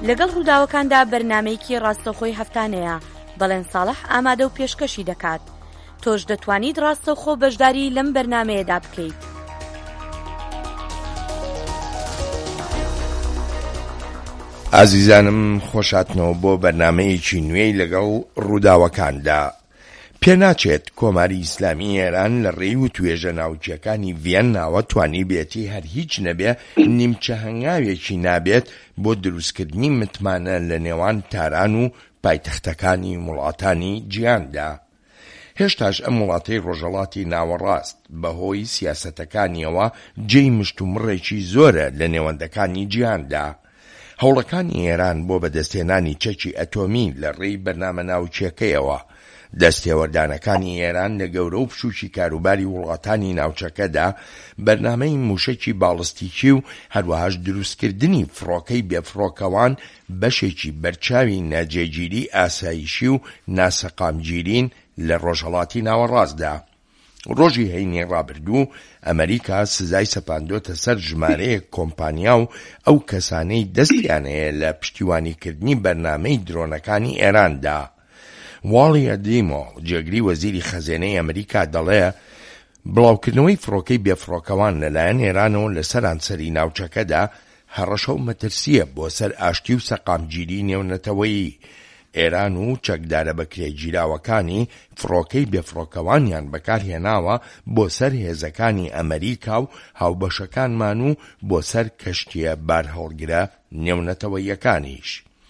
لەگەڵ ڕووداوەکاندا بەرنامەیەکی ڕاستەوخۆی هەفتانەیە بەڵێن ساڵح ئامادە و پێشکەشی دەکات. تۆش دەتوانیت ڕاستەوخۆ بەشداری لەم بەرنامەیەدا بکەیت. ئازیزانم خۆشاتنەوە بۆ بەرنامەیەکی نوێی لەگەڵ ڕووداوەکاندا. پێناچێت کۆماری ئیسلامی ئێران لە ڕێی و توێژە ناوچیەکانی ڤیەنناوە توانی بێتی هەر هیچ نەبێ نیمچە هەنگاوێکی نابێت بۆ دروستکردنی متمانە لە نێوان تاران و پایتەختەکانی وڵاتانی جیهاندا. هێشتاش ئەم وڵاتەی ڕۆژهەڵاتی ناوەڕاست بەهۆی سیاسەتەکانیەوە جێی مشتومڕێکی زۆرە لە نێوەندەکانی جیهاندا. هەوڵەکانی ئێران بۆ بەدەستێنانی چەکی ئەتۆمی لە ڕێی بەرنامە ناوچیەکەیەوە، دەستێوەردانەکانی ئێران لە گەورە و بچووکی کاروباری وڵاتانی ناوچەکەدا بەرنامەی موشەکی باڵستیکی و هەروەهاش دروستکردنی فڕۆکەی بێفڕۆکەوان بەشێکی بەرچاوی ناجێگیری ئاسایشی و ناسەقامگیرین لە ڕۆژهەڵاتی ناوەڕاستدا. ڕۆژی هەینی ڕابردوو ئەمریکا سزای سەپاندۆتە سەر ژمارەیە کۆمپانیا و ئەو کەسانەی دەستیانەیە لە پشتیوانیکردنی بەرنامەی درۆنەکانی ئێراندا. واڵی ئەدیمۆ جێگری وەزیری خەزێنەی ئەمریکا دەڵێ بڵاوکردنەوەی فڕۆکەی بێفڕۆکەوان لەلایەن ئێرانەوە لە سەرانسەری ناوچەکەدا هەڕەشە و مەترسیە بۆ سەر ئاشتی و سەقامگیری نێونەتەوەیی. ئێران و چەکدارە بەکرێگیراوەکانی فڕۆکەی بێفڕۆکەوانیان بەکارهێناوە بۆ سەر هێزەکانی ئەمریکا و هاوبەشەکانمان و بۆ سەر کەشتیە بارهەڵگرە نێونەتەوەیەکانیش.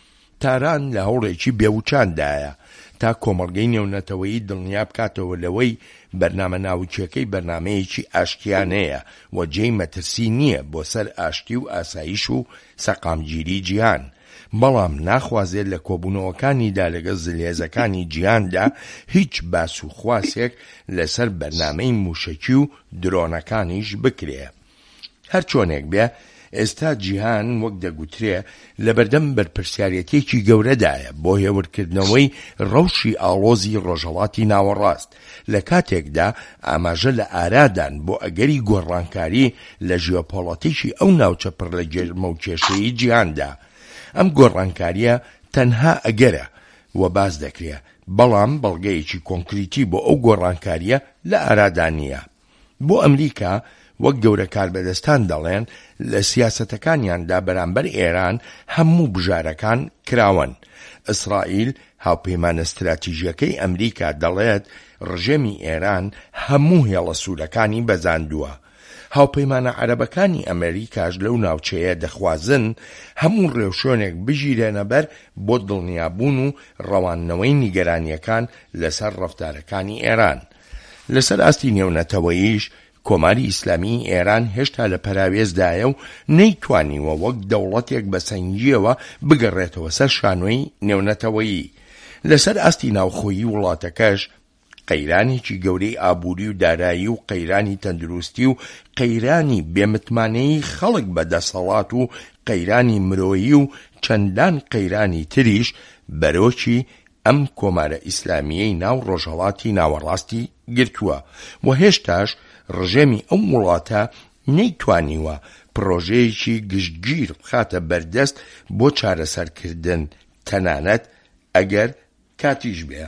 تاران لە هەوڵێکی بێوچاندایە تا کۆمەڵگەی نێونەتەوەیی دڵنیا بکاتەوە لەوەی بەرنامە ناوچیەکەی بەرنامەیەکی ئاشتیانەیە و جێی مەترسی نییە بۆ سەر ئاشتی و ئاسایش و سەقامگیری جیهان، بەڵام ناخوازێت لە کۆبوونەوەکانیدا لەگەڵ زلێزەکانی جیهاندا هیچ باس و خواسێک لەسەر بەرنامەی موشەکی و درۆنەکانیش بکرێ. هەر چۆنێک بێ ئێستا جیهان وەک دەگوترێ لە بەردەم بەرپرسیارەتێکی گەورەدایە بۆ هێورکردنەوەی ڕەوشی ئاڵۆزی ڕۆژهەڵاتی ناوەڕاست، لە کاتێکدا ئاماژە لە ئارادان بۆ ئەگەری گۆڕانکاری لە ژیۆپۆڵەتیکی ئەو ناوچە پڕ لە گێرمە و کێشەی جیهاندا. ئەم گۆڕانکاریە تەنها ئەگەرە و باز دەکرێ، بەڵام بەڵگەیەکی کۆنکریتی بۆ ئەو گۆڕانکاریە لە ئارادانیە. بۆ ئەمریکا وەک گەورە کاربەدەستان دەڵێن لە سیاسەتەکانیاندا بەرامبەر ئێران هەموو بژارەکان کراون. ئیسرائیل هاوپەیمانە استراتیژیەکەی ئەمریکا دەڵێت ڕژێمی ئێران هەموو هێڵە سوورەکانی بەزاندووە. هاوپەیمانە عەرەبەکانی ئەمریکاش لەو ناوچەیە دەخوازن هەموو ڕێوشۆنێک بژیرێنە بەر بۆ دڵنیابوون و ڕەوانەوەی نیگەرانیەکان لەسەر ڕەفتارەکانی ئێران. لەسەر ئاستی نێونەتەوەییش کۆماری ئیسلامی ئێران هێشتا لە پەراوێزدایە و نەیتوانیوە وەک دەوڵەتێک بەسەنگیەوە بگەڕێتەوە سەر شانۆی نێونەتەوەیی. لەسەر ئاستی ناوخۆیی وڵاتەکەش قەیرانێکی گەورەی ئابووری و دارایی و قەیرانی تەندروستی و قەیرانی بێمتمانەی خەڵک بەدەسەڵات و قەیرانی مرۆیی و چەندان قەیرانی تریش بەرۆکی ئەم کۆمارە ئیسلامیەی ناو ڕۆژهەڵاتی ناوەڕاستی گرتووە و هێشتاش ڕژێمی ئەم وڵاتە نەیتوانیوە پرۆژەیەکی گشتگیر بخاتە بەردەست بۆ چارەسەرکردن، تەنانەت ئەگەر کاتیش بێ.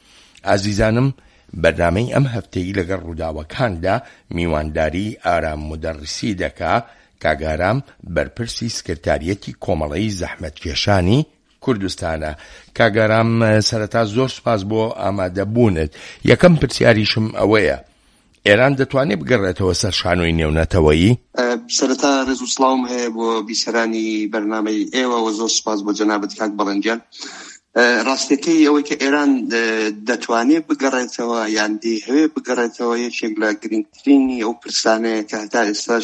ئازیزانم، بەرنامەی ئەم هەفتەی لەگەڵ ڕووداوەکاندا میوانداری ئارام مدەڕیسی دەکا کاگارام بەرپرسی سکرتاریەتی کۆمەڵەی زەحمەتکێشانی کوردستانە. کاگارام، سەرەتا زۆر سوپاس بۆ ئامادەبوونت. یەکەم پرسیاریشم ئەوەیە، ئێران دەتوانێت بگەڕێتەوە سەر شانۆی نێونەتەوەیی؟ سەرەتا ڕێز و سڵاوم هەیە بۆ بیسەرانی بەرنامەی ئێوە و زۆر سوپاس بۆ جەنابەت کاک بەڵەنجان. ڕاستیەکەی ئەوەی کە ئێران دەتوانێت بگەڕێتەوە یان دەیەوێ بگەڕێتەوە یەکێک لە گرنگترینی ئەو پرسانەیە کە هەتا ئێستاش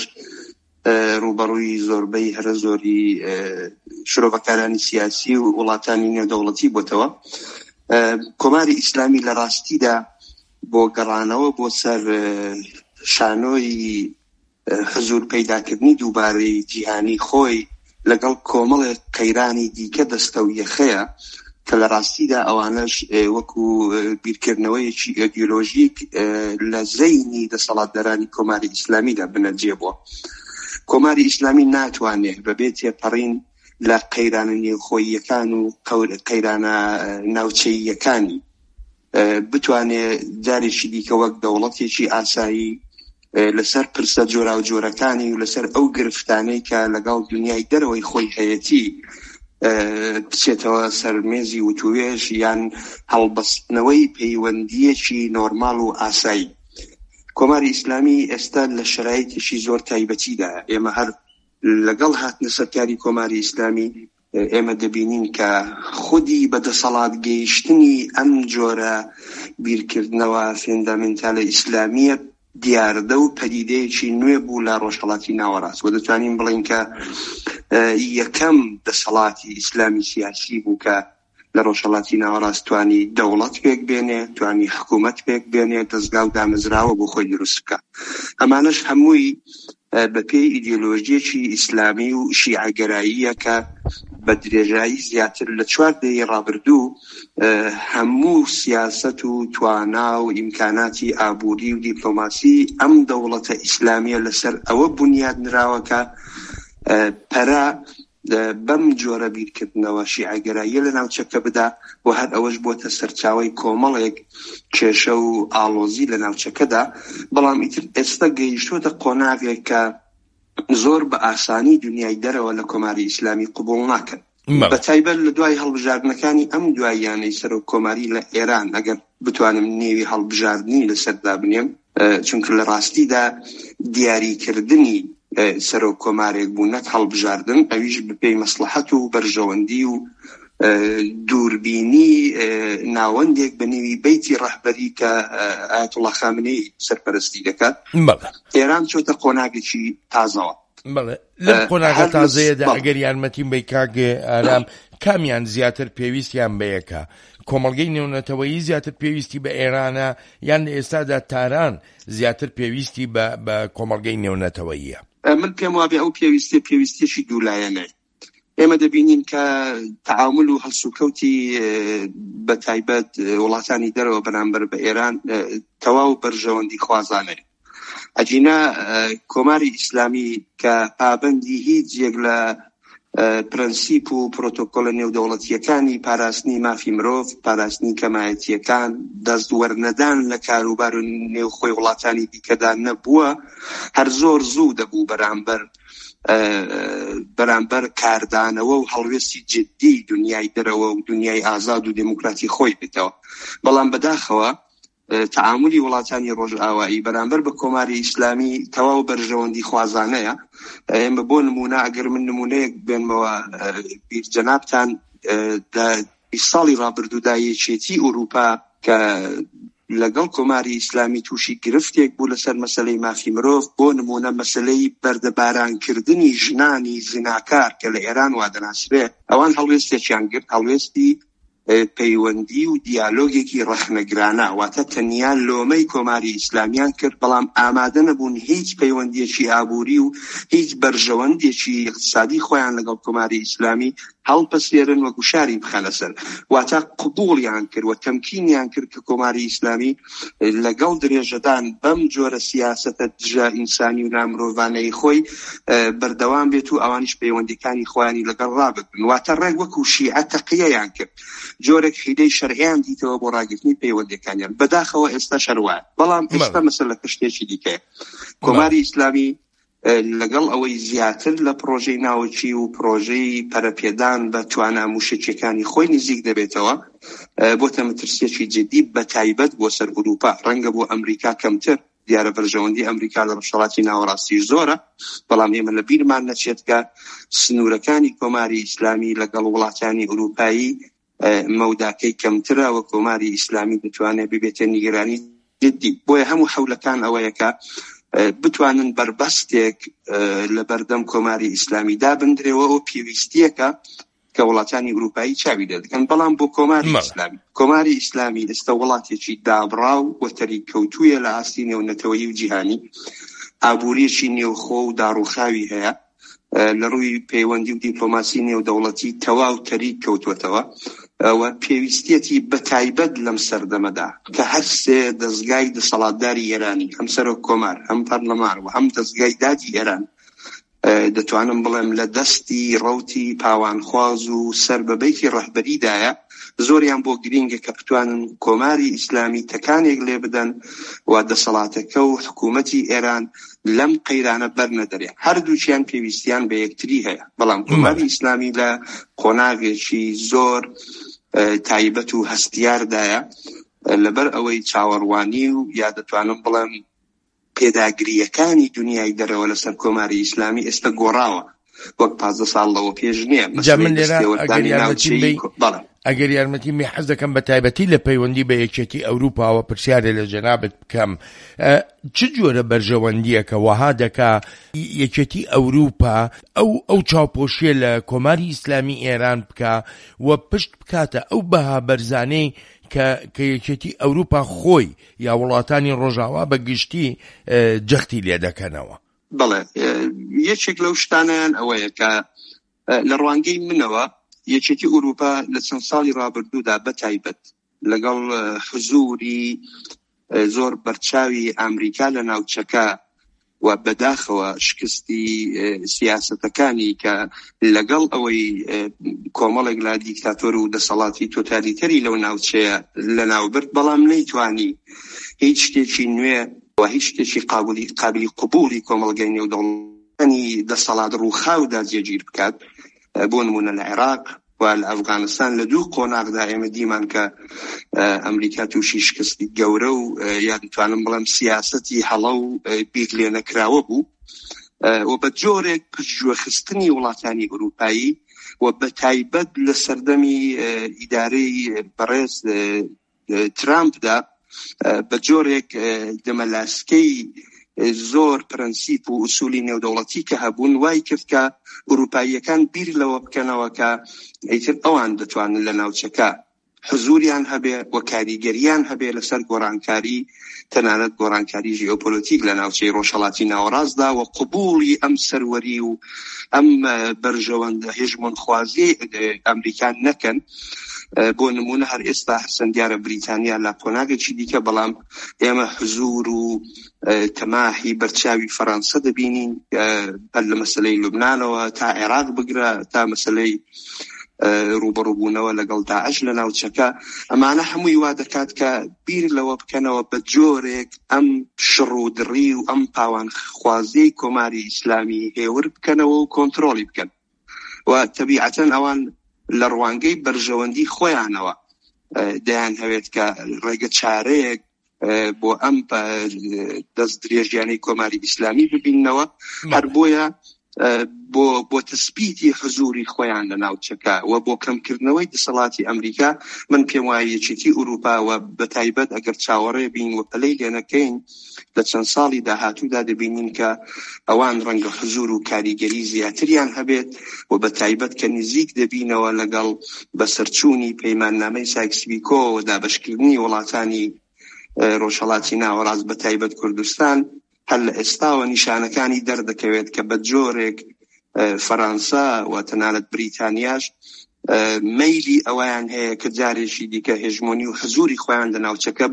ڕوبەڕووی زۆربەی هەرە زۆری شرۆڤەکارانی سیاسی و وڵاتانی نێودەوڵەتی بۆتەوە. کۆماری ئیسلامی لە ڕاستیدا بۆ گەڕانەوە بۆ سەر شانۆی حزور پەیداکردنی دووبارەی جیهانی خۆی لەگەڵ کۆمەڵێک قەیرانی دیکە دەستە و یەخەیە کە لە ڕاستیدا ئەوانەش وەکو بیرکردنەوەیەکی ئیدیۆلۆژیک لە زەینی دەسەڵاتدارانی کۆماری ئیسلامیدا بنەجێ بووە. کۆماری ئیسلامی ناتوانێت بەبێ تێپەڕین لە قەیرانە نێوخۆییەکان و قەیرانە ناوچەییەکانی بتوانێت جارێکی دیکە وەک دەوڵەتێکی ئاسایی لەسەر پرسە جۆرا و جۆرەکانی و لەسەر ئەو گرفتانەی کە لەگەڵ دنیای دەرەوەی خۆی هەیەتی بچێتەوە سەرمێزی وتوێژ یان هەڵبەستنەوەی پەیوەندیەکی نۆرماڵ و ئاسایی. کۆماری ئیسلامی ئێستا لە شرایطێکی زۆر تایبەتیدا ئێمە هەر لەگەڵ هاتنە سەرکاری کۆماری ئیسلامی ئێمە دەبینین کە خودی بەدەسەڵات گەیشتنی ئەم جۆرە بیرکردنەوە فێندامنتالە ئیسلامیە دیاردە و پەدیدەیەکی نوێ بوو لە ڕۆژهەڵاتی ناوەڕاست و دەتوانین بڵین کە یەکەم دەسەڵاتی ئیسلامی سیاسی بوو کە لە ڕۆژهەڵاتی ناوەڕاست توانی دەوڵەت پێک بێنێ، توانی حکوومەت پێک بێنێ، دەستگا و دامەزراوە بۆ خۆی دروست بکە. ئەمانەش هەمووی بە پێی ئیدیۆلۆژیەکی ئیسلامی و شیعەگەراییە کە بە درێژایی زیاتر لە 4 دەی ڕابردوو هەموو سیاسەت و توانا و ئیمکاناتی ئابووری و دیپلۆماسی ئەم دەوڵەتە ئیسلامیە لەسەر ئەوە بنیاد نراوە کە پەرە بەم جۆرە بیرکردنەوە شیعەگەراییە لە ناوچەکە بدا و هەر ئەوەش بۆتە سەرچاوەی کۆمەڵێک کێشە و ئاڵۆزی لە ناوچەکەدا. بەڵام ئیتر ئێستا گەیشتوتە قۆناغێک کە زۆر بە ئاسانی دنیای دەرەوە لە کۆماری ئیسلامی قبوڵ ناکەن، بە تایبەت لە دوای هەڵبژاردنەکانی ئەم دواییانەی سەر و کۆماری لە ئێران ئەگەر بتوانم نێوی هەڵبژاردنی لەسەردا بنێم، چونکە لە ڕاستیدا دیاریکردنی سەر و کۆمارێک بوو نەک هەڵبژاردن، ئەویش بپێی مەسلحەت و بەرژەوەندی و دووربینی ناوەندێک بە نێوی بەیتی ڕەهبەری کە ئایەتوڵڵا خامنەی سەرپەرستی دەکات. ئێران چۆتە قۆناغێکی تازەوە. بەڵێ لەم قۆناغە تازەیەدا ئەگەر یارمەتیم بەی کاگێ ئارام کامیان زیاتر پێویستیان بەیەکە؟ کۆمەڵگەی نێونەتەوەیی زیاتر پێویستی بە ئێرانە یان لە ئێستادا تاران زیاتر پێویستی بە کۆمەڵگەی نێونەتەوەییە؟ من پێم وابێ ئەو پێویستیەکی دوولایەنە. ئێمە دەبینین کە تعامل و هەڵسوکەوتی بە تایبەت وڵاتانی دەرەوە بەرامبەر بە ئێران تەواو بەرژەوەندی خوازانە. ئەجینا کۆماری ئیسلامی کە پابەندی هیچ یەک لە پرەنسیپ و پرۆتۆکۆلە نێودەوڵەتیەکانی پاراستنی مافی مرۆڤ، پاراستنی کەمایەتیەکان، دەستوەرنەدان لە کاروبار و نێوخۆی وڵاتانی دیکەدا نەبووە، هەر زۆر زوو دەبوو بەرامبەر کاردانەوە و هەڵوێستی جدی دنیای دەرەوە و دنیای ئازاد و دموکراتی خۆی بێتەوە. بەڵام بەداخەوە تعاملی وڵاتانی ڕۆژئاوایی بەرامبەر بە کۆماری ئیسلامی تەواو بەرژەوەندی خوازانەیە. ئێمە بۆ نمونە ئەگەر من نمونەیەک بێنمەوە بیر جەنابتان لە 20 ساڵی ڕابردوودا یەکێتی ئوروپا کە لەگەڵ کۆماری ئیسلامی تووشی گرفتێک بوو لەسەر مەسەلەی مافی مرۆڤ، بۆ نمونە مەسەلەی بەردەبارانکردنی ژنانی زیناکار کە لە ئێران وا دەناسرێ، ئەوان هەڵوێستێکیان گرت، هەڵوێستی پەیوەندی و دیالۆگێکی ڕەخنەگرانە، واتە تەنیا لۆمەی کۆماری ئیسلامیان کرد، بەڵام ئامادە نەبوون هیچ پەیوەندیەکی ئابووری و هیچ بەرژەوەندێکی اقتصادی خۆیان لەگەڵ کۆماری ئیسلامی هەڵپەسێرن و گوشاری بخەنە سەر، واتە قبوڵیان کرد و تەمکینیان کرد کە کۆماری ئیسلامی لەگەڵ درێژەدان بەم جۆرە سیاسەتە دژە ئینسانی و نامرۆڤانەی خۆی بەردەوام بێت و ئەوانیش پەیوەندیەکانی خۆیانی لەگەڵ ڕابگرن، واتە ڕێک وەکو شیعە تەقیەیان کرد، جۆرێک خیدەی شەرعیان دیتەوە بۆ ڕاگرتنی پەیوەندیەکانیان. بەداخەوە ئێستا شەروایە، بەڵام ئێستا مەسەلە شتێکی دیکەیە. کۆماری ئیسلامی لەگەڵ ئەوەی زیاتر لە پرۆژەی ناوچی و پرۆژەی پەرەپێدان بە توانە موشکیەکانی خۆی نزیک دەبێتەوە، بۆتە مەترسیەکی جدی بە تایبەت بۆ سەر ئوروپا، ڕەنگە بۆ ئەمریکا کەمتر، دیارە بەرژەوەندی ئەمریکا لە ڕۆژهەڵاتی ناوەڕاستی زۆرە، بەڵام ئێمە لە بیرمان نەچێت کە سنوورەکانی کۆماری ئیسلامی لەگەڵ وڵاتانی ئوروپایی مەوداکەی کەمترە و کۆماری ئیسلامی دەتوانێت ببێتە نیگەرانی جدی. بۆیە هەموو حەولەکان ئەوەیەکە بتوانن بربەستێک لە بەردەم کۆماری ئیسلامی دابندرێەوە و پێویستیەکە کە وڵاتانی ئوروپایی چاوی دەدەکەن. بەڵام بۆ کۆماری ئیسلامی ئێستا وڵاتێکی دابڕاو و تەریکەوتوویە لە ئاستی نێونەتەوەیی و جیهانی، ئابووریەکی نێوخۆ و داڕوخاوی هەیە، لە ڕووی پەیوەندی و دیپلۆماسی نێودەوڵەتی تەواو تەریک کەوتوەتەوە و پێویستیەتی بە تایبەت لەم سەردەمەدا کە هەر سێ دەستگای دەسەڵاتداری ئێرانی، هەم سەرۆک کۆمار، هەم پەرلەمان و هەم دەستگای دادی ئێران دەتوانم بڵێم لە دەستی ڕەوتی پاوانخواز و سەربەبەیتی ڕەهبەریدایە زۆریان بۆ گرینگە کە بتوانن کۆماری ئیسلامی تەکانێک لێ بدەن و دەسەڵاتەکە و حکوومەتی ئێران لەم قەیرانە بەرنەدەرێن. هەردووچیان پێویستیان بە یەکتری هەیە، بەڵام کۆماری ئیسلامی لە قۆناغێکی زۆر تایبەت و هەستیاردایە لەبەر ئەوەی چاوەڕوانی و یا دەتوانم بڵێم پێداگریەکانی دنیای دەرەوە لەسەر کۆماری ئیسلامی ئێستا گۆڕاوە، وەک 15 ساڵ لەوە پێش نییە. ئەگەر یارمەتی می حەز دەکەم بە تایبەتی لە پەیوەندی بە یەکێتی ئەوروپاوە پرسیارێ لە جەنابەت بکەم، چ جۆرە بەرژەوەندیە کە وەها دەکا یەکێتی ئەوروپا ئەو چاوپۆشیە لە کۆماری ئیسلامی ئێران بکە و پشت بکاتە ئەو بەها بەرزانەی کە یەکێتی ئەوروپا خۆی یا وڵاتانی ڕۆژاوا بە گشتی جەختی لێ دەکەنەوە؟ بەڵێ، یەکێک لەو شتانیان ئەوەیە کە لە ڕوانگەی منەوە یەکێتی ئەوروپا لە چەند ساڵی ڕابردوودا بەتایبەت لەگەڵ حزوری زۆر بەرچاوی ئەمریکا لە ناوچەکە و بەداخەوە شکستی سیاسەتەکانی کە لەگەڵ ئەوەی کۆمەڵێک لا دیکتاتۆر و دەسەڵاتی تۆتالیتەری لەو ناوچەیە لە ناوبرد، بەڵام نەیتوانی هیچ شتێکی نوێ و هیچ شتێکی قابلی قبولی کۆمەڵگەی نێودەوڵەتانی دەسەڵات ڕووخاودا جێگیر بکات. بۆ نمونە لە عێراق و لە ئەفغانستان لە دوو قۆناغدا ئێمە دیمان کە ئەمریکا تووشی شکستی گەورە و یا دەتوانم بڵێم سیاسەتی هەڵە و بیک لێ نەکراوە بوو و بە جۆرێک پشتگوێخستنی وڵاتانی ئەوروپایی و بە تایبەت لە سەردەمی ئیدارەی بەڕێز ترامپدا بە جۆرێک دەمەلاسکەی زۆر پرەنسیپ و ئوسولی نێودەوڵەتی کە هەبوون وای کرد کە ئەوروپاییەکان بیر لەوە بکەنەوە کە ئیتر ئەوان دەتوانن لە ناوچەکە حزوریان هەبێ و کاریگەریان هەبێ لەسەر گۆڕانکاری، تەنانەت گۆڕانکاری ژیۆپۆلیتیک لە ناوچەی ڕۆژهەڵاتی ناوەڕاستدا و قبوڵی ئەم سەروەری و ئەم بەرژەوەندە هێژمۆن خوازی ئەمریکان نەکەن. بۆ نمونە هەر ئێستا هەرچەندیارە بریتانیا لە قۆناغێکی دیکە، بەڵام ئێمە حزور و تەماحی بەرچاوی فەڕەنسا دەبینین هەر لە مەسەلەی لوبنانەوە تا عێراق بگرە تا مەسەلەی ڕوبەڕووبوونەوە لەگەڵ داعش لە ناوچەکە. ئەمانە هەمووی وا دەکات کە بیر لەوە بکەنەوە بە جۆرێک ئەم شڕودڕی و ئەم پاوانخوازی کۆماری ئیسلامی هێور بکەنەوە و کۆنتڕۆلی بکەن و تەبیعەتەن ئەوان لە ڕوانگەی بەرژەوەندی خۆیانەوە دەیان هەوێت کە ڕێگە چارەیەک بۆ ئەم دەست درێژیانەی کۆماری ئیسلامی ببیننەوە، هەر بۆیە بۆ تەسبیتی حزوری خۆیان لە ناوچەکە و بۆ کەمکردنەوەی دەسەڵاتی ئەمریکا. من پێم وایە یەکێتی ئەوروپا و بەتایبەت ئەگەر چاوەڕێ بین و پەلەی لێ نەکەین لە چەند ساڵی داهاتوودا دەبینین کە ئەوان ڕەنگە حزور و کاریگەری زیاتریان هەبێت و بەتایبەت کە نزیک دەبینەوە لەگەڵ بەسەرچوونی پەیماننامەی سایکس-پیکۆ و دابەشکردنی وڵاتانی ڕۆژهەڵاتی ناوەڕاست بەتایبەت کوردستان هەر لە ئێستاوە نیشانەکانی دەردەکەوێت کە بە جۆرێک فەرەنسا و تەنانەت بریتانیاش مەیلی ئەویان هەیە کە جارێکی دیکە هێژمۆنی و حزوری خۆیان لە ناوچەکە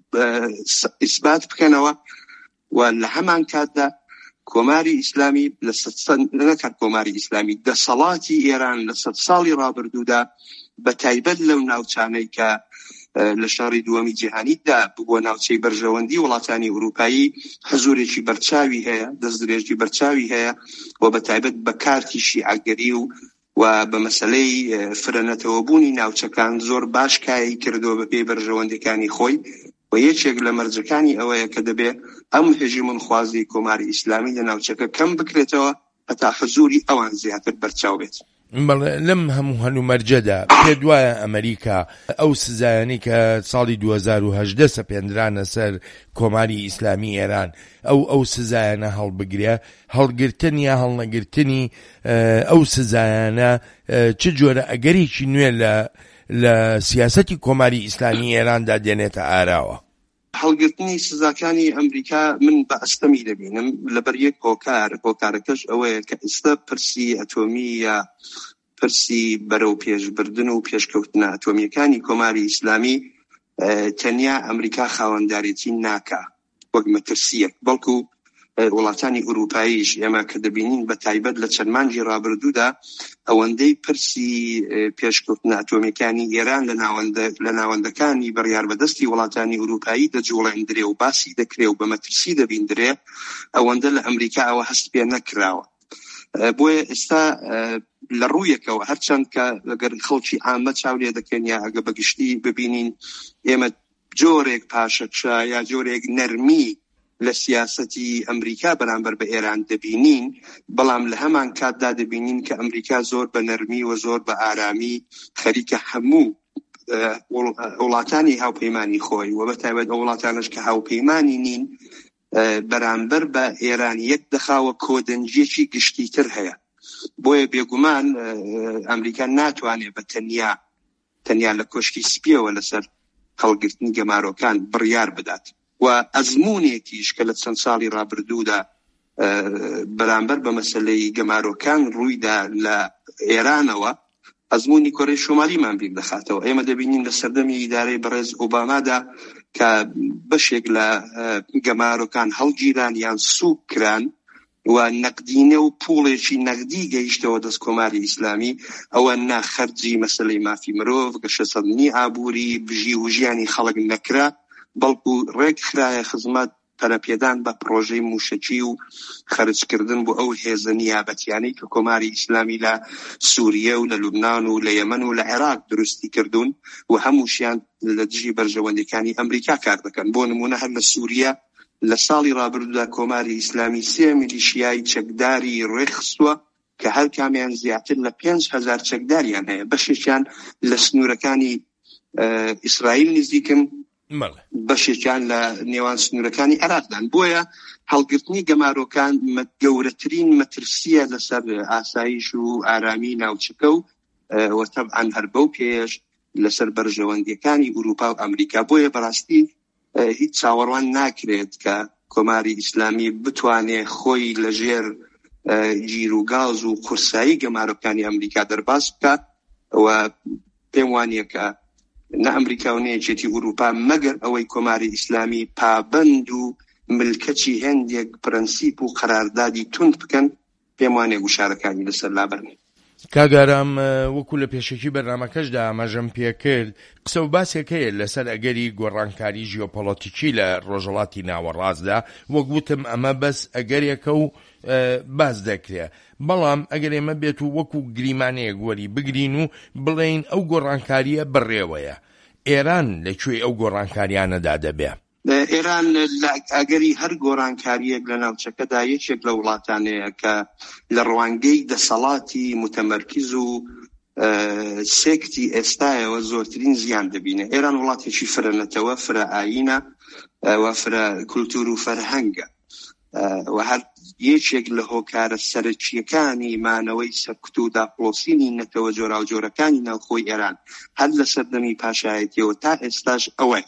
ئیسبات بکەنەوە و لە هەمان کاتدا کۆماری ئیسلامی نەکات کۆماری ئیسلامی دەسەڵاتی ئێران لە 100 ساڵی ڕابردوودا بەتایبەت لەو ناوچانەی کە لە شەڕی دووەمی جیهانیدا بووە ناوچەی بەرژەوەندی وڵاتانی ئەوروپایی حزورێکی بەرچاوی هەیە، دەستدرێژی بەرچاوی هەیە و بەتایبەت بە کارتی شیعەگەری و بە مەسەلەی فرەنەتەوە بوونی ناوچەکان زۆر باش کاری کردەوە بە پێی بەرژەوەندەکانی خۆی و یەکێک لە مەرجەکانی ئەوەیە کە دەبێت ئەم هێژمۆن خوازی کۆماری ئیسلامی لە ناوچەکە کەم بکرێتەوە هەتا حزوری ئەوان زیاتر بەرچاو بێت. لەم هەموو هەنومەرجەدا پێت وایە ئەمریکا ئەو سزایانی کە ساڵی 2018 سەپێنرانە سەر کۆماری ئیسلامی ئێران ئەو سزایانە هەڵبگرێ، هەڵگرتن یا هەڵنەگرتنی ئەو سزایانە چ جۆرە ئەگەرێکی نوێ لە سیاسەتی کۆماری ئیسلامی ئێراندا دێنێتە ئاراوە؟ هەڵگرتنی سزاکانی ئەمریکا من بە ئەستەمی دەبینم لەبەر یەک هۆکارەکەش ئەوەیە کە ئێستا پرسی ئەتۆمی یا پرسی بەرەو پێشبردن و پێشکەوتنە ئەتۆمیەکانی کۆماری ئیسلامی تەنیا ئەمریکا خاوەنداریەتی ناکا وەک مەترسیەک، بەڵکو وڵاتانی ئوروپاییش ئێمە کە دەبینین بە تایبەت لە چەند مانگی ڕابردوودا ئەوەندەی پرسی پێشکەوتنە ئەتۆمیەکانی ئێران لە ناوەندەکانی بڕیاربەدەستی وڵاتانی ئوروپایی دەجوڵێندرێ و باسی دەکرێ و بە مەترسی دەبیندرێ ئەوەندە لە ئەمریکا ئەوە هەست پێ نەکراوە. بۆیە ئێستا لە ڕوویەکەوە هەرچەند کە ئەگەر خەڵکی عامە چاو لێ دەکەن یا ئەگە بەگشتی ببینین ئێمە جۆرێک پاشەکشە یا جۆرێک نەرمی لە سیاسەتی ئەمریکا بەرامبەر بە ئێران دەبینین، بەڵام لە هەمان کاتدا دەبینین کە ئەمریکا زۆر بە نەرمی و زۆر بە ئارامی خەریکە هەموو وڵاتانی هاوپەیمانی خۆی و بەتایبەت ئەو وڵاتانش کە هاوپەیمانی نین بەرامبەر بە ئێران یەک دەخاوە کۆدەنجێکی گشتیتر هەیە. بۆیە بێگومان ئەمریکا ناتوانێت بە تەنیا لە کۆشکی سپیەوە لەسەر هەڵگرتنی گەمارۆکان بڕیار بدات و ئەزمونێکیش کە لە چەند ساڵی ڕابردوودا بەرامبەر بە مەسەلەی گەمارۆکان ڕوویدا لە ئێرانەوە ئەزمموی کۆرەی شۆمالیمان بیر دەخاتەوە. ئێمە دەبینین لە سەردەمی ئیدارەی بەڕێز ئۆبامادا کە بەشێک لە گەمارۆکان هەڵگیران یان سووک کران و نەقدینە و پوڵێکی نەقدی گەیشتەوە دەست کۆماری ئیسلامی، ئەوە ناخەرجی مەسەلەی مافی مرۆڤ گەشەسەدنی ئابووری بژی و ژیانی خەڵک نەکرا، بەڵکو ڕێک خرایە خزمەت پەرەپێدان بە پرۆژەی موشەکی و خەرجکردن بۆ ئەو هێزە نیابەتیانەی کە کۆماری ئیسلامی لە سووریە و لە لوبنان و لە یەمەن و لە عێراق دروستی کردوون و هەمووشیان لە دژی بەرژەوەندەکانی ئەمریکا کار دەکەن. بۆ نمونە هەر لە سووریە لە ساڵی ڕابردوودا کۆماری ئیسلامی 3 میلیشیای چەکداری ڕێخستووە کە هەر کامیان زیاتر لە 5,000 چەکداریان هەیە، بەشێکیان لە سنوورەکانی ئیسرائیل نزیکن، بەشێکیان لە نێوان سنوورەکانی عێراقدان. بۆیە هەڵگرتنی گەمارۆکان گەورەترین مەترسیە لەسەر ئاسایش و ئارامی ناوچەکە و تەبعاً هەر بەو پێش لەسەر بەرژەوەندیەکانی ئوروپا و ئەمریکا. بۆیە بەڕاستی هیچ چاوەڕوان ناکرێت کە کۆماری ئیسلامی بتوانێ خۆی لەژێر گیر و گاز و قورسایی گەمارۆکانی ئەمریکا دەرباز بکات و پێم وانیە کە نە ئەمریکا و نەیەکێتی ئوروپا مەگەر ئەوەی کۆماری ئیسلامی پابەند و ملکەچی هەندێک پرەنسیپ و قەراردادی تند بکەن، پێم وانێ گوشارەکانی لەسەر لابەرن. کاگارام وەکو لە پێشەکی بەرنامەکەشدا ئاماژەم پێکرد قسە و باسێک هەیە لەسەر ئەگەری گۆڕانکاری ژیۆپۆلیتیکی لە ڕۆژهەڵاتی ناوەڕاستدا. وەک گوتم ئەمە بەس ئەگەرێکە و باس دەکرێت، بەڵام ئەگەر ئێمە بێت و وەکو گریمانەیە گۆری بگرین و بڵێین ئەو گۆڕانکاریە بڕێوەیە، ئێران لەکوێ ئەو گۆڕانکاریانەدا دەبێ؟ ئێران ئەگەری هەر گۆڕانکاریەک لە ناوچەکەدا یەکێک لە وڵاتانەیە کە لە ڕوانگەی دەسەڵاتی متەمەرکز و سێکتی ئێستایەوە زۆرترین زیان دەبینێ. ئێران وڵاتێکی فرەنەتەوە، فرە ئاینە و فرە کولتور و فەرهەنگە و هەر یەکێک لە هۆکارە سەرەکیەکانی مانەوەی سەرکوت و داپڵۆسینی نەتەوە جۆرا و جۆرەکانی ناوخۆی ئێران هەر لە سەردەمی پاشایەتیەوە تا ئێستاش ئەوەی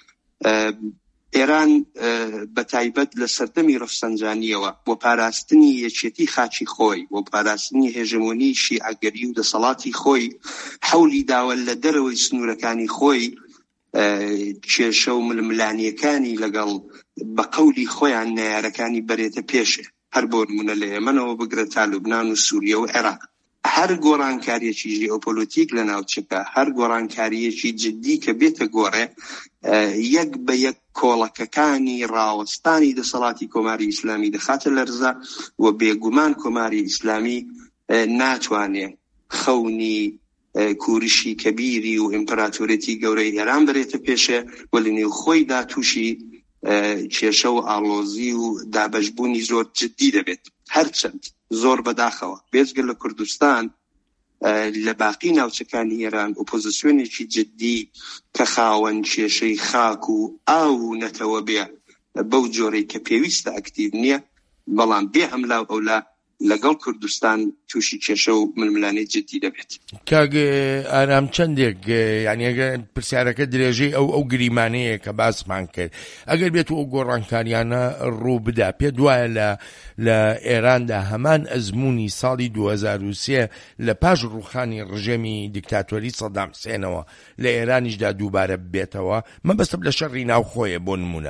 ئێران بە تایبەت لە سەردەمی ڕەفسەنجانیەوە بۆ پاراستنی یەکێتی خاچی خۆی و پاراستنی هێژمۆنی شیعەگەری و دەسەڵاتی خۆی حەولی داوە لە دەرەوەی سنوورەکانی خۆی کێشە و ململانیەکانی لەگەڵ بە قەولی خۆیان نەیارەکانی بەرێتە پێشێ. هەر بۆ نمونە لە یەمەنەوە بگرە تا لوبنان و سووریە و عێراق. هەر گۆڕانکاریەکی ژیئۆپۆلیتیک لە ناوچەکە، هەر گۆڕانکاریەکی جدی کە بێتە گۆڕێ، یەک بە یەک کۆڵەکەکانی ڕاوەستانی دەسەڵاتی کۆماری ئیسلامی دەخاتە لەرزە و بێگومان کۆماری ئیسلامی ناتوانێ خەونی کوورشی کەبیری و ئیمپراتۆرێتی گەورەی ئێران بێتە پێشێ و لە نێو خۆیدا تووشی کێشە و ئاڵۆزی و دابەشبوونی زۆر جدی دەبێت. هەرچەند زۆر بەداخەوە بێجگە لە کوردستان لە باقی ناوچەکانی ئێران ئۆپۆزیسیۆنێکی جدی کە خاوەن کێشەی خاک و ئاو نەتەوە بێ بەو جۆرەی کە پێویستە ئەکتیڤ نییە، بەڵام بێ ئەملاو ئەولا لەگەڵ کوردستان تووشی کێشە و ململانەی جدی دەبێت. کاگ ئارام چەندێک یعنی ئەگەر پرسیارەکە درێژەی ئەو گریمانەیە کە باسمان کرد، ئەگەر بێت و ئەو گۆڕانکاریانە ڕوو بدا، پێ دوایە لە ئێراندا هەمان ئەزمموی ساڵی 2003 لە پاش ڕووخانی ڕژێمی دیکتاتۆری سەدام حوسێنەوە لە ئێرانیشدا دووبارە بێتەوە؟ مەبەستم لە شەڕی ناوخۆیە بۆ نمونە.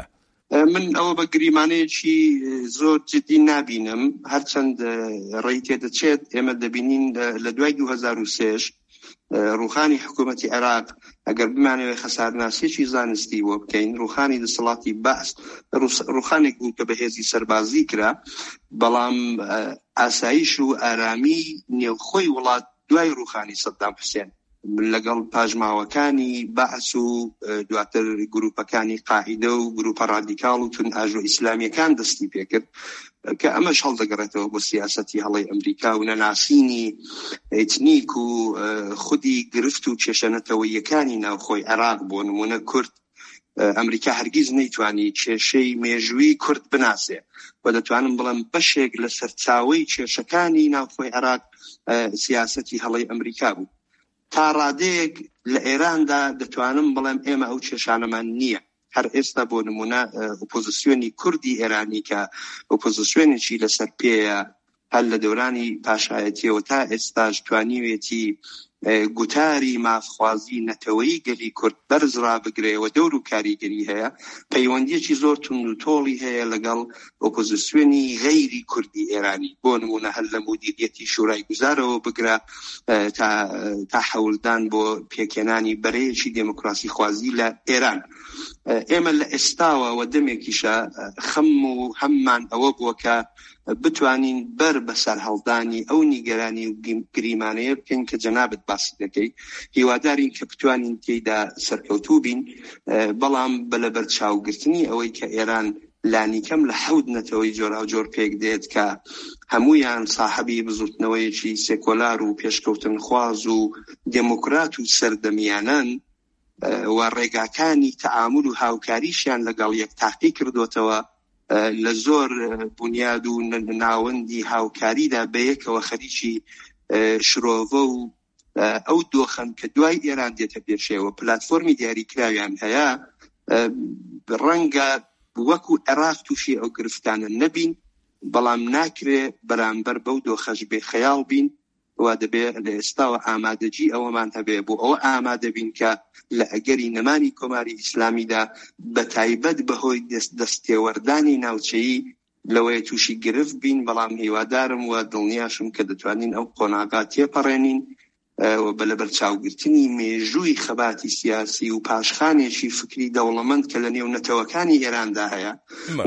من ئەوە بە گریمانەیەکی زۆر جدی نابینم، هەرچەند ڕێی تێدەچێت ئێمە دەبینین لە دوای 2003 ڕوخانی حکوومەتی عێراق ئەگەر بمانەوێت خەسارناسیەکی زانستی بۆ بکەین، ڕوخانی دەسەڵاتی بەعس ڕوخانێک بوو کە بەهێزی سەربازی کرا، بەڵام ئاسایش و ئارامی نێوخۆی وڵات دوای ڕوخانی سەدام حوسێن لەگەڵ پاژماوەکانی بەعس و دواتر گروپەکانی قاعیدە و گروپە ڕادیکاڵ و تون ئاژۆ ئیسلامیەکان دەستی پێکرد کە ئەمەش هەڵدەگەڕێتەوە بۆ سیاسەتی هەڵەی ئەمریکا و نەناسینی ئێتنیک و خودی گرفت و کێشەنەتەوەیەکانی ناوخۆی عێراق. بۆ نمونە کورد، ئەمریکا هەرگیز نەیتوانی کێشەی مێژووی کورد بناسێ و دەتوانم بڵێم بەشێک لە سەرچاوەی کێشەکانی ناوخۆی عێراق سیاسەتی هەڵەی ئەمریکا بوو. تا ڕادەیەک لە ئێراندا دەتوانم بڵێم ئێمە ئەو کێشانەمان نییە. هەر ئێستا بۆ نمونە ئۆپۆزیسیۆنی کوردی ئێرانی کە ئۆپۆزیسیۆنێکی لەسەر پێیە هەر لە دەورانی پاشایەتیەوە تا ئێستاش توانیوێتی گوتاری مافخوازی نەتەوەیی گەلی کورد بەرز ڕابگرێەوە دەور و کاریگەری هەیە، پەیوەندیەکی زۆر تند و تۆڵی هەیە لەگەڵ ئۆپۆزیسیۆنی غەیری کوردی ئێرانی. بۆ نمونە هەر لە مدیریەتی شورای گوزارەوە بگرە تا حەوڵدان بۆ پێکێنانی بەرەیەکی دموکراسی خوازی لە ئێران. ئێمە لە ئێستاوە و دەمێکیشە خەم و هەممان ئەوە بووە کە بتوانین بەر بەسەر هەڵدانی ئەو نیگەرانی و گریمانەیە بکەین کە جەنابەت باسی دەکەی. هیوادارین کە بتوانین تێیدا سەرکەوتوو بین، بەڵام بەلەبەر چاوگرتنی ئەوەی کە ئێران لانیکەم لە حەود نەتەوەی جۆراوجۆر پێک دێت کە هەمویان صاحبی بزوتنەوەیەکی سێکۆلار و پێشکەوتن خواز و دموکرات و سەردەمیانن و ڕێگاکانی تەعامل و هاوکاریشیان لەگەڵ یەکتاقی کردوتەوە لە زۆر بنیاد و ناوەندی هاوکاریدا بەیەکەوە خەریکی شرۆڤە و ئەو دۆخەن کە دوای ئێران دێتە پێشێوە پلاتفۆرمی دیاریکراویان هەیە، ڕەنگە وەکو عێراق تووشی ئەو گرفتانە نەبین، بەڵام ناکرێ بەرامبەر بەو دۆخەش بێ خەیاڵ بین و دەبێت لە ئێستاوە ئامادەجی ئەوەمان هەبێ بۆ ئەوە ئامادە بین کە لە ئەگەری نەمانی کۆماری ئیسلامیدا بە تایبەت بەهۆی دەستێوەردانی ناوچەیی لەوەیە تووشی گرفت بین، بەڵام هیوادارم و دڵنیاشم کە دەتوانین ئەو قۆناغا تێپەڕێنین و بەلەبەر چاوگرتنی مێژووی خەباتی سیاسی و پاشخانێکی فکری دەوڵەمەند کە لە نێو نەتەوەکانی ئێراندا هەیە و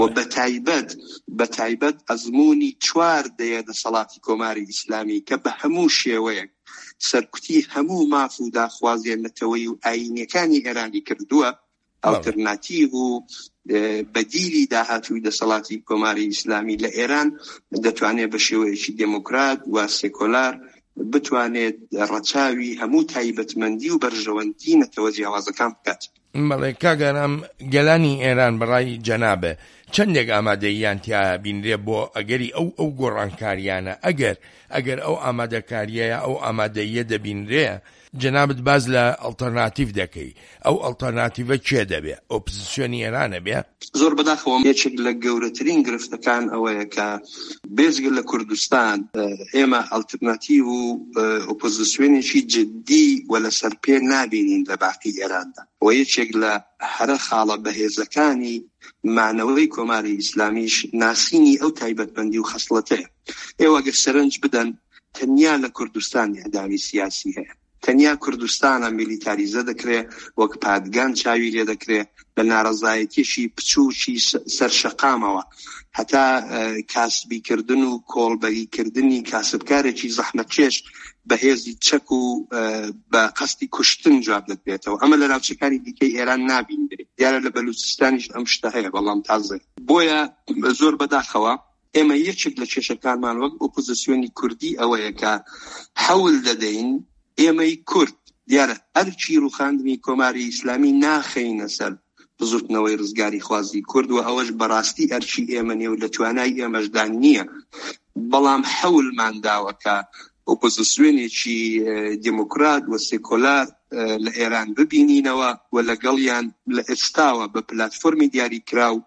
بە تایبەت ئەزموونی 4 دەیە دەسەڵاتی کۆماری ئیسلامی کە بە هەموو شێوەیەک سەرکوتی هەموو ماف و داخوازێنەتەوەی و ئاینیەکانی ئێرانی کردووە، ئالتەرناتیڤ و بەدیلی داهاتووی دەسەڵاتی کۆماری ئیسلامی لە ئێران دەتوانێت بە شێوەیەکی دموکرات و سێکۆلار بتوانێت ڕەچاوی هەموو تایبەتمەندی و بەرژەوەندی نەتەوە جیاوازەکان بکات. بەڵێ کاگەرام، گەلانی ئێران بەڕای جەنابە چەندێک ئامادەییان تیا بینرێ بۆ ئەگەری ئەو گۆڕانکاریانە ئەگەر ئەو ئامادەکاریە ئەو ئامادەیە دەبینرێ، جەنابەت باز لە ئەڵتەرناتیڤ دەکەی. ئەو ئەڵتەرناتیڤە کێ دەبێ؟ ئۆپۆزیسیۆنی ئێرانە بێ؟ زۆر بەداخەوە یەکێک لە گەورەترین گرفتەکان ئەوەیە کە بێزگە لە کوردستان ئێمە ئەڵتەرناتیڤ و ئۆپۆزیسیۆنێکی جدی و لەسەر پێ نابینین لە باقی ئێراندا، و یەکێک لە هەرە خاڵە بەهێزەکانی مانەوەی کۆماری ئیسلامیش ناسینی ئەو تایبەتمەندی و خەسڵەتەیە. ئێوە گەر سەرنج بدەن تەنیا لە کوردستان ئەدامی سیاسی هەیە، تەنیا کوردستانە میلیتاریزە دەکرێت، وەک پادگان چاوی لێ دەکرێت لە ناڕەزایەتیشی بچووکی سەرشەقامەوە، هەتا کاسبیکردن و کۆڵبەریکردنی کاسبکارێکی زەحمەتکێش بەهێزی چەک و بە قەستی کوشتن جواب دەدرێتەوە. ئەمە لە ناوچەکانی دیکەی ئێران نابینرێت، دیارە لە بەلوچستانیش ئەم شتە هەیە، بەڵام تازە. بۆیە زۆر بەداخەوە ئێمە یەکێک لە کێشەکانمان وەک ئۆپۆزیسیۆنی کوردی ئەوەیە کە حەول دەدەین ئێمەی کورد دیارە ئەرچی ڕوخاندنی کۆماری ئیسلامی ناخەینە سەر بزوتنەوەی ڕزگاری خوازی کورد، و ئەوەش بەڕاستی ئەرچی ئێمە نیە و لە توانای ئێمەشدان نییە، بەڵام حەولمان داوە کە ئۆپۆزیسیۆنێکی دموکرات و سێکۆلار لە ئێران ببینینەوە و لەگەڵیان لە ئێستاوە بە پلاتفۆرمی دیاریکراو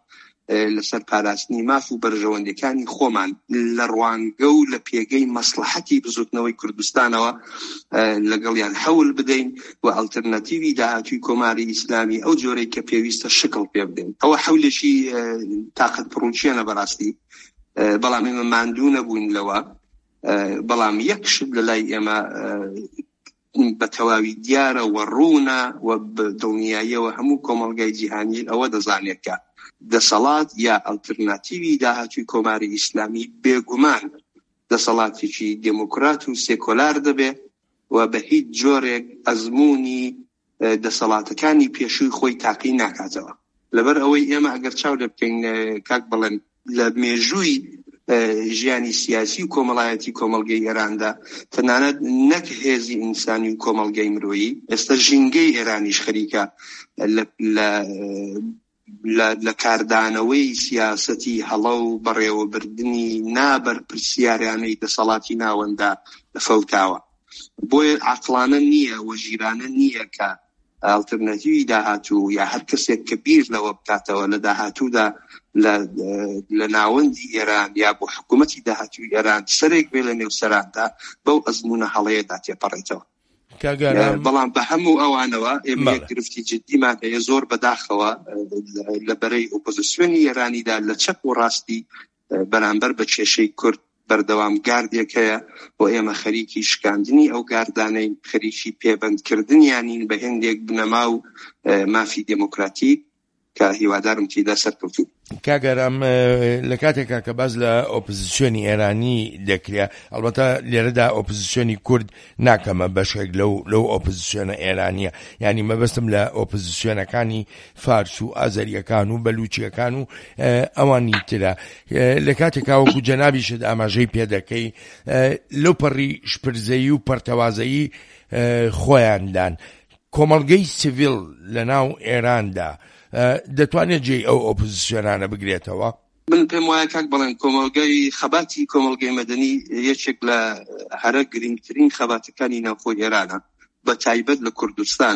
لەسەر پاراستنی ماف و بەرژەوەندەکانی خۆمان لە ڕوانگە و لە پێگەی مەسلحەتی بزوتنەوەی کوردستانەوە لەگەڵیان هەوڵ بدەین و ئالتەرناتیوی داهاتووی کۆماری ئیسلامی ئەو جۆرەی کە پێویستە شکل پێ بدەین. ئەوە حەولێکی تاقەت پڕوچیانە بەڕاستی، بەڵام ئێمە ماندوو نەبووین لەوە. بەڵام یەک شت لە لای ئێمە بە تەواوی دیارە و ڕوونە و دڵنیاییەوە هەموو کۆمەڵگای جیهانی ئەوە دەزانێت کە دەسەڵات یا ئالتەرناتیوی داهاتووی کۆماری ئیسلامی بێگومان دەسەڵاتێکی دموکرات و سێکۆلار دەبێ و بە هیچ جۆرێک ئەزموونی دەسەڵاتەکانی پێشووی خۆی تاقی ناکاتەوە. لەبەر ئەوەی ئێمە ئەگەر چاو لێ بکەین کاک بڵێن لە مێژووی ژیانی سیاسی و کۆمەڵایەتی کۆمەڵگەی ئێراندا تەنانەت نەک هێزی ئینسانی و کۆمەڵگەی مرۆیی، ئێستا ژینگەی ئێرانیش خەریکە لە کاردانەوەی سیاسەتی هەڵە و بەڕێوەبردنی نابەر پرسیارانەی دەسەڵاتی ناوەندا فەوتاوە. بۆیە عەقڵانە نییە و ژیرانە نییە کە ئالتەرناتیوی داهاتوو یا هەر کەسێک کە بیر لەوە بکاتەوە لە داهاتوودا لە ناوەندی ئێران یا بۆ حکوومەتی داهاتووی ئێران سەرێک بێ لە نێو سەراندا بەو ئەزمونە هەڵەیەدا تێپەڕێتەوە. بەڵام بە هەموو ئەوانەوە ئێمە گرفتی جدیمان هەیە زۆر بەداخەوە لە بەرەی ئۆپۆزیسیۆنی ئێرانیدا لە چەپ و ڕاستی بەرامبەر بە کێشەی کورد بەردەوام گاردێک هەیە و ئێمە خەریکی شکاندنی ئەو گاردانەی خەریکی پێبەندکردنیانین بە هێندێک بنەما و مافی دموکراتیک کە هیوادارم تێدا سەرکەوتوو. کاگەرام لە کاتێکا کە باز لە ئۆپۆزیسیۆنی ئێرانی دەکرێ، ئەڵبەتە لێرەدا ئۆپۆزیسیۆنی کورد ناکەمە بەشێک لەو ئۆپۆزیسیۆنە ئێرانیە، یعنی مەبەستم لە ئۆپۆزیسیۆنەکانی فارس و ئازەریەکان و بەلوچیەکان و ئەوانی ترە. لە کاتێکا وەکو جەنابیشت ئاماژەی پێدەکەی لەو پەڕی شپرزەیی و پەرتەوازەیی خۆیاندان، کۆمەڵگەی سیڤیل لە ناو ئێراندا دەتوانێت جێی ئەو ئۆپۆزیسیۆنانە بگرێتەوە؟ من پێم وایە کاک بەڵێن کۆمەڵگەی خەباتی کۆمەڵگەی مەدەنی یەکێک لە هەرە گرنگترین خەباتەکانی ناوخۆی ئێرانە، بە تایبەت لە کوردستان.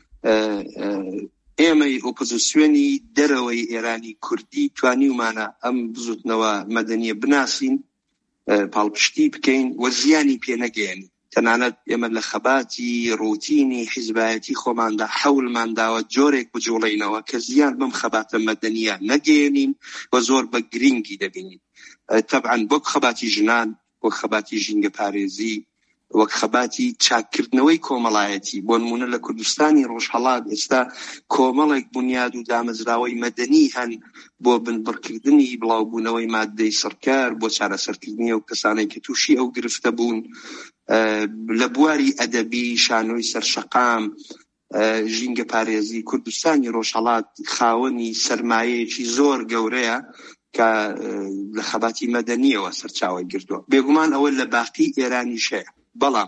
ئێمەی ئۆپۆزیسیۆنی دەرەوەی ئێرانی کوردی توانیومانە ئەم بزوتنەوە مەدەنیە بناسین، پاڵپشتی بکەین و زیانی پێ نەگەێنین. تەنانەت ئێمە لە خەباتی ڕوتینی حیزبایەتی خۆماندا حەولمان داوە جۆرێک بجوڵینەوە کە زیان بەم خەباتە مەدەنیە نەگەێنین و زۆر بە گرنگی دەبینین. تەبعاً وەک خەباتی ژنان، وەک خەباتی ژینگە پارێزی، وەک خەباتی چاکردنەوەی کۆمەڵایەتی. بۆ نمونە لە کوردستانی ڕۆژهەڵات ئێستا کۆمەڵێک بنیاد و دامەزراوەی مەدەنی هەن بۆ بنبڕکردنی بڵاوبوونەوەی مادەی سەرکار، بۆ چارەسەرکردنی ئەو کەسانەی کە تووشی ئەو گرفتە بوون. لە بواری ئەدەبی، شانۆی سەرشەقام، ژینگە پارێزی، کوردستانی ڕۆژهەڵات خاوەنی سەرمایەیەکی زۆر گەورەیە کە لە خەباتی مەدەنیەوە سەرچاوی گرتووە. بێگومان ئەوە لە باقی ئێرانیش هەیە، بەڵام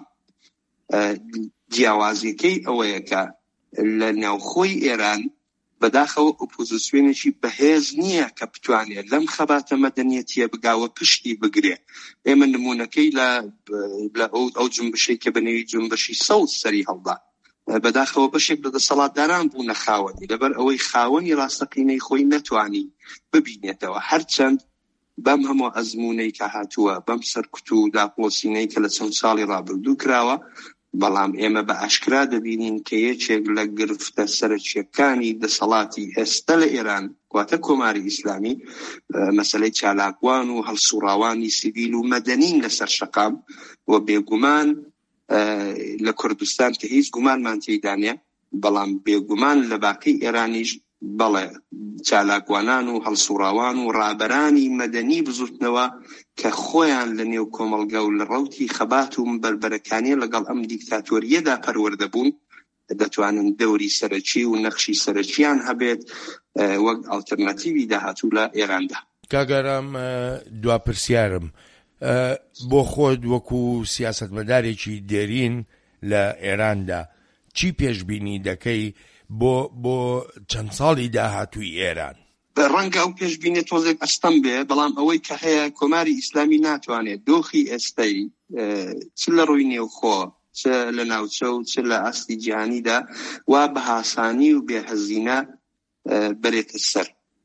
جیاوازیەکەی ئەوەیە کە لە ناوخۆی ئێران بەداخەوە ئۆپۆزیسیۆنێکی بەهێز نییە کە بتوانێت لەم خەباتە مەدەنیەتیە بگاوە پشتی بگرێ. ئێمە نمونەکەی لە ئەو جنبشەی کە بەنێوی جنبشی سەوت سەری هەڵدا، بەداخەوە بەشێک لە دەسەڵاتداران بوو نەخاوەنی، لەبەر ئەوەی خاوەنی ڕاستەقینەی خۆی نەتوانی ببینێتەوە. هەرچەند بەم هەموو ئەزمونەی کە هاتووە، بەم سەرکوت و داپۆسینەی کە لە چەند ساڵی ڕابردوو کراوە، بەڵام ئێمە بە ئاشکرا دەبینین کە یەکێک لە گرفتە سەرچیەکانی دەسەڵاتی ئێستا لە ئێران واتە کۆماری ئیسلامی مەسەلەی چالاکوان و هەڵسوڕاوانی سیڤیل و مەدەنین لەسەر شەقام و بێگومان لە کوردستان کە هیچ گومانمان تێیدانێ، بەڵام بێگومان لە باقی ئێرانیش بەڵێ چالاکوانان و هەڵسوڕاوان و ڕابەرانی مەدەنی بزوتنەوە کە خۆیان لە نێو کۆمەڵگە و لە ڕەوتی خەبات و بەربەرەکانی لەگەڵ ئەم دیکتاتۆریەدا پەروەردە بوون، دەتوانن دەوری سەرەکی و نەخشی سەرەکیان هەبێت وەک ئالتەرناتیوی داهاتوو لە ئێراندا. کاگەرام دوا پرسیارم بۆ خۆت وەکو سیاسەتمەدارێکی دێرین لە ئێراندا چی پێشبینی دەکەی بۆ چەند ساڵی داهاتووی ئێران؟ ڕەنگە ئەو پێشبینێ تۆزێک ئەستەم بێ، بەڵام ئەوەی کە هەیە کۆماری ئیسلامی ناتوانێت دۆخی ئێستەی چ لە ڕووی نێوخۆ، چ لە ناوچە و چ لە ئاستی جیهانیدا وا بە هاسانی و بێهەزینە بەرێتە سەر.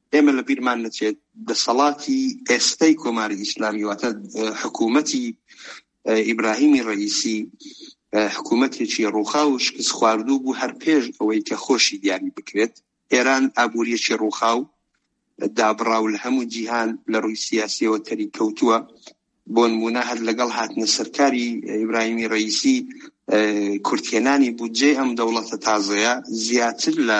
ئێمە لە بیرمان نەچێت دەسەڵاتی ئێستەی کۆماری ئیسلامی واتە حکوومەتی ئیبراهیمی ڕئیسی حکوومەتێکی ڕووخا و شکست خواردوو بوو هەر پێش ئەوەی کە خۆشی دیاری بکرێت. ئێران ئابووریەکی ڕووخا و دابڕاو لە هەموو جیهان لە ڕووی سیاسیەوە تەری کەوتووە. بۆ نمونە هەر لەگەڵ هاتنە سەرکاری ئیبراهیمی ڕئیسی کورتێنانی بودجێ ئەم دەوڵەتە تازەیە زیاتر لە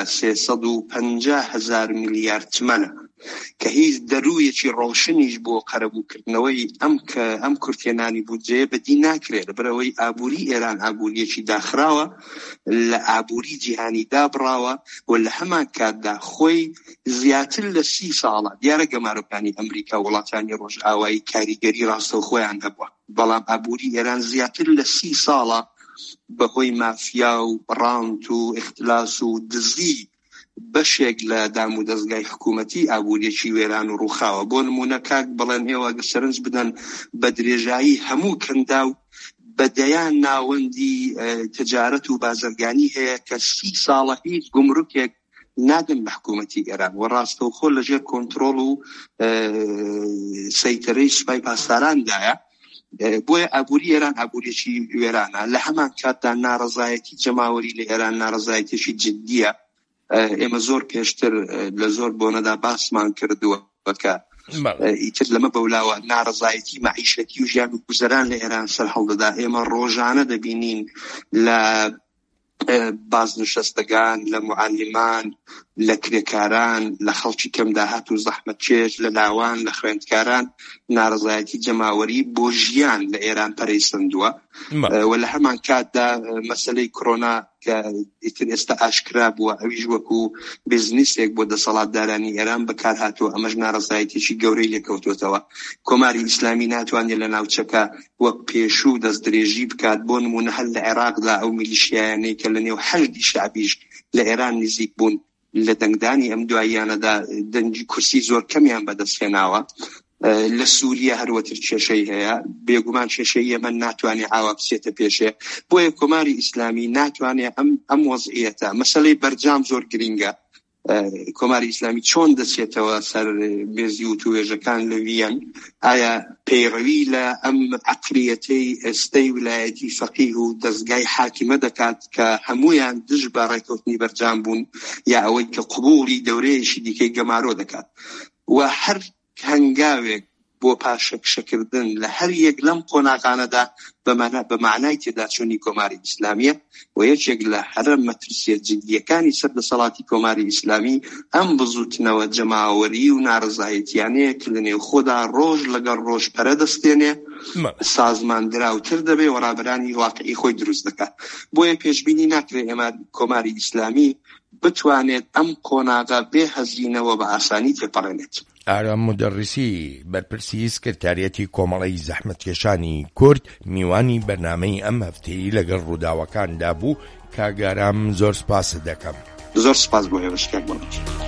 350,000 میلیارد تمەنە کە هیچ دەرویەکی ڕۆشنیش بۆ قەرەبووکردنەوەی ئەم کورتێنانی بودجێ بەدی ناکرێت لەبەرەوەی ئابووری ئێران ئابووریەکی داخراوە لە ئابووری جیهانی دابڕاوە و لە هەمان کاتدا خۆی زیاتر لە 30 ساڵە دیارە گەمارەکانی ئەمریکا وڵاتانی ڕۆژئاوایی کاریگەری ڕاستەوخۆیان هەبووە، بەڵام ئابووری ئێران زیاتر لە 30 ساڵە بەهۆی مافیا و ڕاند و اختلاس و دزی بەشێک لە دام و دەستگای حکوومەتی ئابووریەکی وێران و ڕووخاوە. بۆ نمونە کاک بڵێن ئێوە سەرنج بدەن بە درێژایی هەموو کندا و بەدەیان ناوەندی تجارەت و بازرگانی هەیە کە 30 ساڵە هیچ گومڕوکێک نادن بە حکوومەتی ئێران و ڕاستەوخۆ لەژێر کۆنتڕۆڵ و سەیتەرەی سوپای پاسدارandایە. بۆیە ئابووری ئێران ئابووریەکی وێرانە. لە هەمان کاتدا ناڕەزایەتی جەماوەری لە ئێران ناڕەزایەتیشی جددیە. ئێمە زۆر پێشتر لە زۆر بۆنەدا باسمان کردووە بکە ئیتر لەمە بەولاوە ناڕەزایەتی معیشەتی و ژیان و گوزەران لە ئێران سەر هەڵدەدا. ئێمە ڕۆژانە دەبینین لە بازنشستەکان، لە معلمان، لە کرێکاران، لە خەڵکی کەم داهات و زەحمەتکێش، لە لاوان، لە خوێندکاران ناڕەزایەتی جەماوەری بۆ ژیان لە ئێران پەرەیسەندووە. و لە هەمان کاتدا مەسەلەی کۆڕۆنا کە ئیتر ئێستا ئاشکرا بووە ئەویش وەکو بزنسێک بۆ دەسەڵاتدارانی ئێران بەکار هاتووە، ئەمەش ناڕەزایەتیی گەورەی لێکەوتوێتەوە. کۆماری ئیسلامی ناتوانێت لە ناوچەکە وەک پێشوو دەست درێژی بکات. بۆ نمونە هەر لە عێراقدا ئەو میلیشیایانەی کە لە نێو حەشدی شعبیش لە ئێران نزیک بوون لە دەنگدانی ئەم دواییانەدا دەنگی کورسی زۆر کەمیان بەدەستهێناوە. لە سووریا هەروەتر کێشەی هەیە، بێگومان کێشەی ئێمە ناتوانێت ئاوا بچێتە پێشێ. بۆیە کۆماری ئیسلامی ناتوانێت ئەم وەزعیەتە مەسەلەی بەرجام زۆر گرینگە. کۆماری ئیسلامی چۆن دەچێتەوە سەر بێزی و توێژەکان لە ویەن؟ ئایا پەیڕەوی لە ئەم عەقلیەتەی ئێستەی ویلایەتی فەقیه و دەستگای حاکمە دەکات کە هەمویان دژ بە ڕێکەوتنی بەرجام بوون، یا ئەوەی کە قبوڵی دەورەیەشی دیکەی گەمارۆ دەکات؟ و هەر هەنگاوێک بۆ پاشەکشەکردن لە هەر یەک لەم قۆناغانەدا بە معنای تێداچوونی کۆماری ئیسلامیە و یەکێک لە هەرە مەترسیە جدیەکانی سەردەسەڵاتی کۆماری ئیسلامی ئەم بزوتنەوە جەماوەری و ناڕەزایەتیانەیە کە لە نێو خۆدا ڕۆژ لەگەڵ ڕۆژ پەرە دەستێنێ، سازماندراوتر دەبێ و ڕابەرانی واقعی خۆی دروست دەکات. بۆیە پێشبینی ناکرێت ئێمە کۆماری ئیسلامی بتوانێت ئەم قۆناغا بێ هەزینەوە بە ئاسانی تێپەڕێنێت. ئارام مدەڕیسی بەرپرسی سکرتاریەتی کۆمەڵی زەحمەتکێشانی کورد میوانی بەرنامەی ئەم هەفتەیە لەگەڵ ڕووداوەکاندا بوو. کاگارام زۆر سپاس دەکەم. زۆر سپاس بۆ هێوشکار بڵێت.